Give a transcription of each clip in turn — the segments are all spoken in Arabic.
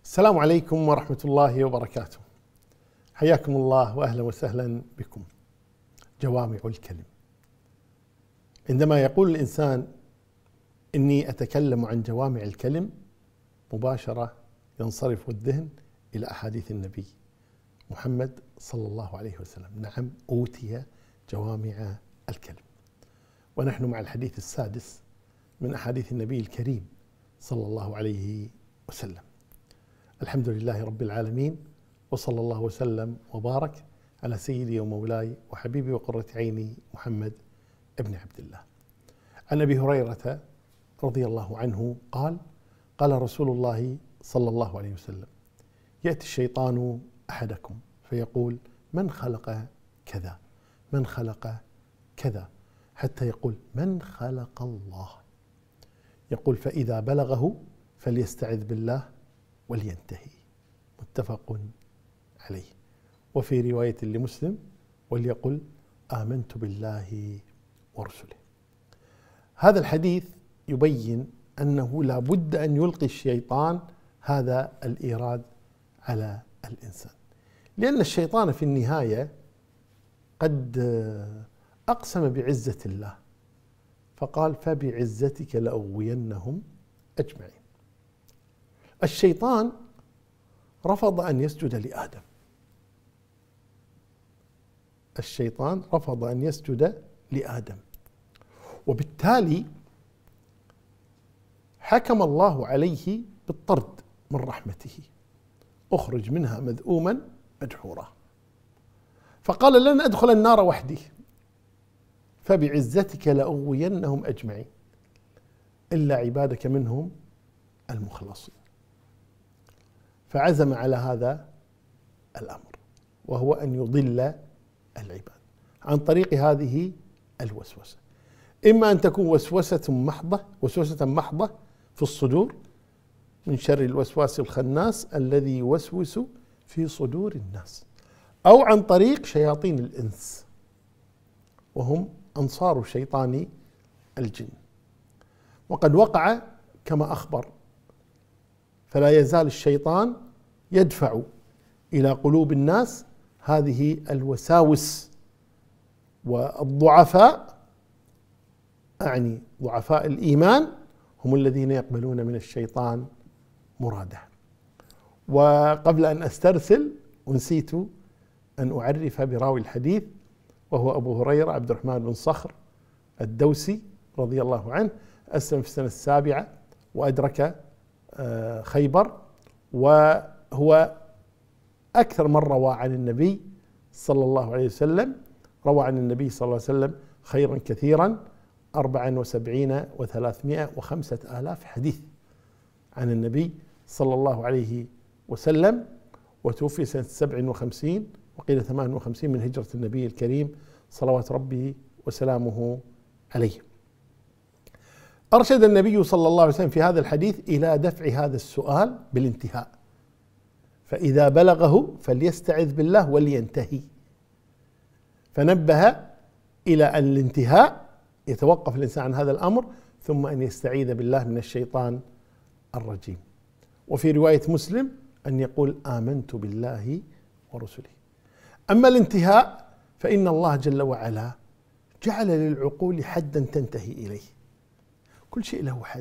السلام عليكم ورحمة الله وبركاته. حياكم الله وأهلا وسهلا بكم. جوامع الكلم. عندما يقول الإنسان إني أتكلم عن جوامع الكلم، مباشرة ينصرف الذهن إلى أحاديث النبي محمد صلى الله عليه وسلم. نعم، أوتي جوامع الكلم، ونحن مع الحديث السادس من أحاديث النبي الكريم صلى الله عليه وسلم. الحمد لله رب العالمين، وصلى الله وسلم وبارك على سيدي ومولاي وحبيبي وقرة عيني محمد ابن عبد الله. عن أبي هريرة رضي الله عنه قال: قال رسول الله صلى الله عليه وسلم: يأتي الشيطان أحدكم فيقول: من خلق كذا، من خلق كذا، حتى يقول: من خلق الله؟ يقول: فإذا بلغه فليستعذ بالله ولينتهي. متفق عليه. وفي رواية لمسلم: وليقل آمنت بالله ورسله. هذا الحديث يبين أنه لا بد أن يلقي الشيطان هذا الإيراد على الإنسان، لأن الشيطان في النهاية قد أقسم بعزة الله فقال: فبعزتك لأغوينهم أجمعين. الشيطان رفض أن يسجد لآدم، الشيطان رفض أن يسجد لآدم، وبالتالي حكم الله عليه بالطرد من رحمته: اخرج منها مذءوما مدحورا. فقال: لن أدخل النار وحدي، فبعزتك لأغوينهم أجمعين إلا عبادك منهم المخلصين. فعزم على هذا الأمر، وهو أن يضل العباد عن طريق هذه الوسوسة. إما أن تكون وسوسة محضة في الصدور من شر الوسواس الخناس الذي يوسوس في صدور الناس، أو عن طريق شياطين الإنس وهم أنصار شيطان الجن. وقد وقع كما أخبر: فلا يزال الشيطان يدفع إلى قلوب الناس هذه الوساوس، والضعفاء، أعني ضعفاء الإيمان، هم الذين يقبلون من الشيطان مراده. وقبل أن أسترسل ونسيت أن أعرف براوي الحديث، وهو أبو هريرة عبد الرحمن بن صخر الدوسي رضي الله عنه. أسلم في السنة 7 وأدرك خيبر، وهو أكثر من روى عن النبي صلى الله عليه وسلم. روى عن النبي صلى الله عليه وسلم خيرا كثيرا، 74 و300 و5 آلاف حديث عن النبي صلى الله عليه وسلم. وتوفي سنة 57 وقيل 58 من هجرة النبي الكريم صلوات ربي وسلامه عليه. أرشد النبي صلى الله عليه وسلم في هذا الحديث إلى دفع هذا السؤال بالانتهاء: فإذا بلغه فليستعذ بالله ولينتهي. فنبه إلى أن الانتهاء يتوقف الإنسان عن هذا الأمر، ثم أن يستعيذ بالله من الشيطان الرجيم. وفي رواية مسلم أن يقول: آمنت بالله ورسله. أما الانتهاء فإن الله جل وعلا جعل للعقول حدا تنتهي إليه. كل شيء له حد.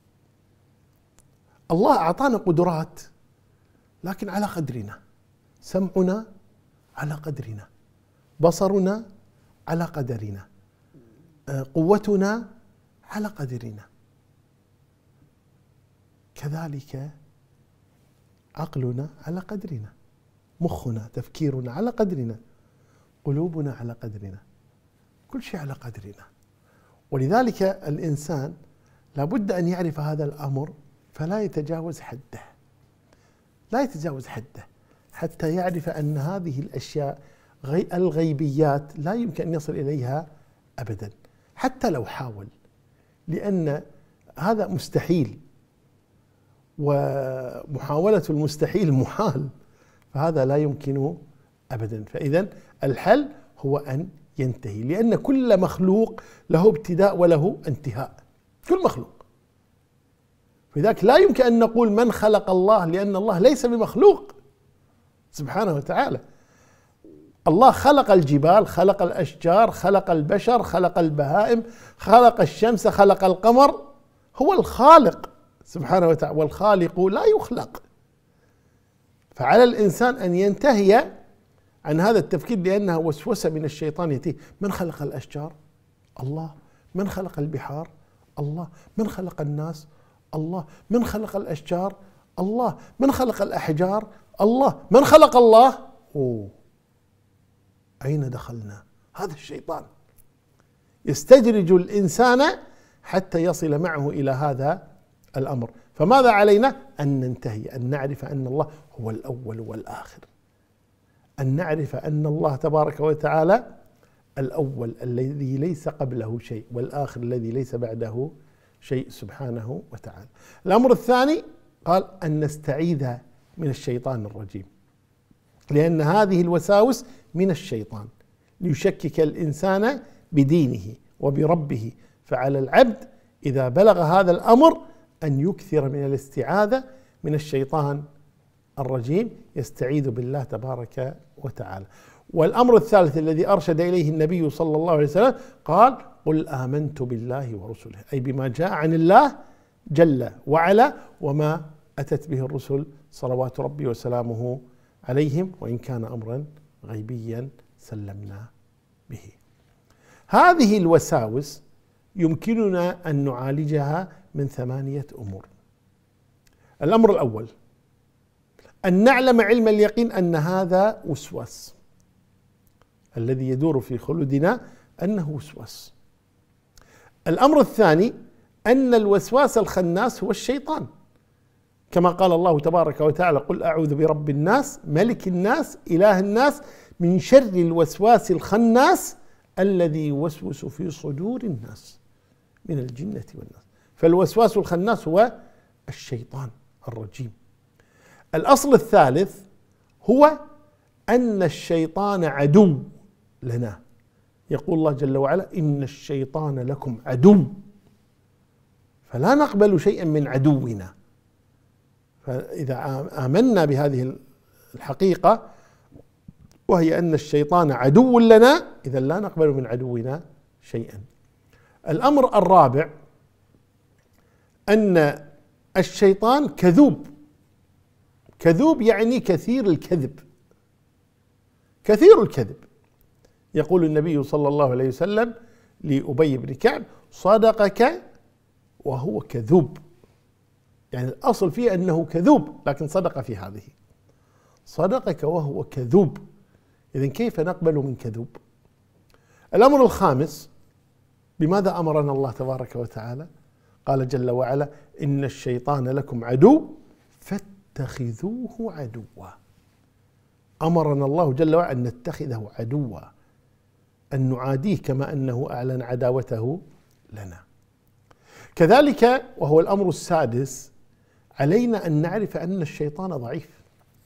الله أعطانا قدرات لكن على قدرنا، سمعنا على قدرنا، بصرنا على قدرنا، قوتنا على قدرنا، كذلك عقلنا على قدرنا، مخنا تفكيرنا على قدرنا، قلوبنا على قدرنا، كل شيء على قدرنا. ولذلك الإنسان لابد أن يعرف هذا الأمر، فلا يتجاوز حده، لا يتجاوز حده، حتى يعرف أن هذه الأشياء الغيبيات لا يمكن أن يصل إليها أبدا حتى لو حاول، لأن هذا مستحيل، ومحاولة المستحيل محال، فهذا لا يمكن أبدا. فإذا الحل هو أن ينتهي، لأن كل مخلوق له ابتداء وله انتهاء، كل مخلوق. فلذلك لا يمكن أن نقول من خلق الله، لأن الله ليس بمخلوق سبحانه وتعالى. الله خلق الجبال، خلق الأشجار، خلق البشر، خلق البهائم، خلق الشمس، خلق القمر، هو الخالق سبحانه وتعالى، والخالق لا يخلق. فعلى الإنسان أن ينتهي عن هذا التفكير، لأنها وسوسة من الشيطان يأتيه. من خلق الأشجار؟ الله. من خلق البحار؟ الله. من خلق الناس؟ الله. من خلق الأشجار؟ الله. من خلق الأحجار؟ الله. من خلق الله؟ أين دخلنا؟ هذا الشيطان يستدرج الإنسان حتى يصل معه إلى هذا الأمر. فماذا علينا؟ أن ننتهي، أن نعرف أن الله هو الأول والآخر، أن نعرف أن الله تبارك وتعالى الأول الذي ليس قبله شيء، والآخر الذي ليس بعده شيء سبحانه وتعالى. الأمر الثاني قال أن نستعيذ من الشيطان الرجيم، لأن هذه الوساوس من الشيطان ليشكك الإنسان بدينه وبربه. فعلى العبد إذا بلغ هذا الأمر أن يكثر من الاستعاذة من الشيطان الرجيم، يستعيذ بالله تبارك وتعالى. والأمر الثالث الذي أرشد إليه النبي صلى الله عليه وسلم قال: قل آمنت بالله ورسله، أي بما جاء عن الله جل وعلا وما أتت به الرسل صلوات ربي وسلامه عليهم، وإن كان أمرا غيبيا سلمنا به. هذه الوساوس يمكننا أن نعالجها من 8 أمور. الأمر الأول أن نعلم علم اليقين أن هذا وسواس، الذي يدور في خلودنا أنه وسواس. الأمر الثاني أن الوسواس الخناس هو الشيطان، كما قال الله تبارك وتعالى: قل أعوذ برب الناس ملك الناس إله الناس من شر الوسواس الخناس الذي يوسوس في صدور الناس من الجنة والناس. فالوسواس الخناس هو الشيطان الرجيم. الأصل الثالث هو أن الشيطان عدو لنا. يقول الله جل وعلا: إن الشيطان لكم عدو، فلا نقبل شيئا من عدونا. فإذا آمنا بهذه الحقيقة وهي أن الشيطان عدو لنا، إذا لا نقبل من عدونا شيئا. الأمر الرابع أن الشيطان كذوب. كذوب يعني كثير الكذب، كثير الكذب. يقول النبي صلى الله عليه وسلم لأبي بن كعب: صدقك وهو كذوب. يعني الأصل فيه أنه كذوب، لكن صدق في هذه، صدقك وهو كذوب. إذن كيف نقبل من كذوب؟ الأمر الخامس: بماذا أمرنا الله تبارك وتعالى؟ قال جل وعلا: إن الشيطان لكم عدو فاتخذوه عدوا. أمرنا الله جل وعلا أن نتخذه عدوا، أن نعاديه كما أنه أعلن عداوته لنا. كذلك وهو الأمر السادس: علينا أن نعرف أن الشيطان ضعيف.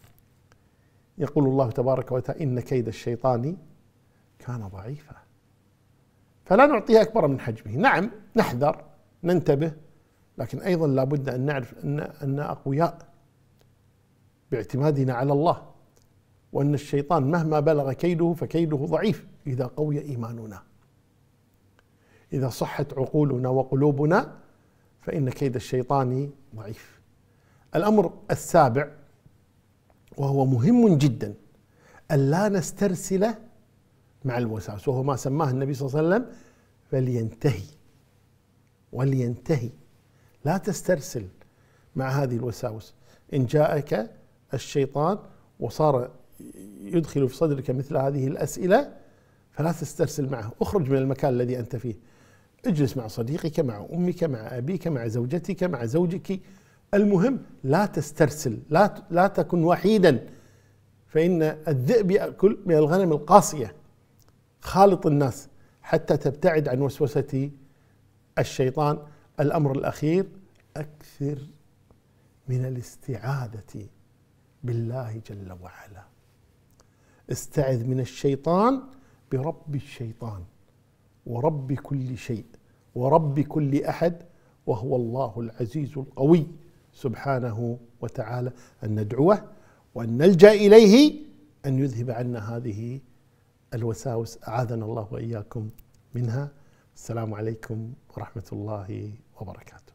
يقول الله تبارك وتعالى: إن كيد الشيطان كان ضعيفا. فلا نعطيه أكبر من حجمه. نعم نحذر ننتبه، لكن أيضا لا بد أن نعرف أن أقوياء باعتمادنا على الله، وأن الشيطان مهما بلغ كيده فكيده ضعيف إذا قوي إيماننا، إذا صحت عقولنا وقلوبنا، فإن كيد الشيطان ضعيف. الأمر السابع وهو مهم جدا: ألا نسترسل مع الوساوس، وهو ما سماه النبي صلى الله عليه وسلم فلينتهي. ولينتهي، لا تسترسل مع هذه الوساوس. إن جاءك الشيطان وصار يدخل في صدرك مثل هذه الأسئلة فلا تسترسل معه، اخرج من المكان الذي أنت فيه، اجلس مع صديقك، مع أمك، مع أبيك، مع زوجتك، مع زوجك. المهم لا تسترسل، لا تكن وحيدا، فإن الذئب يأكل من الغنم القاصية. خالط الناس حتى تبتعد عن وسوسة الشيطان. الأمر الأخير: أكثر من الاستعاذة بالله جل وعلا. استعذ من الشيطان برب الشيطان ورب كل شيء ورب كل أحد وهو الله العزيز القوي سبحانه وتعالى، أن ندعوه وأن نلجأ إليه أن يذهب عنا هذه الوساوس، أعاذنا الله وإياكم منها. السلام عليكم ورحمة الله وبركاته.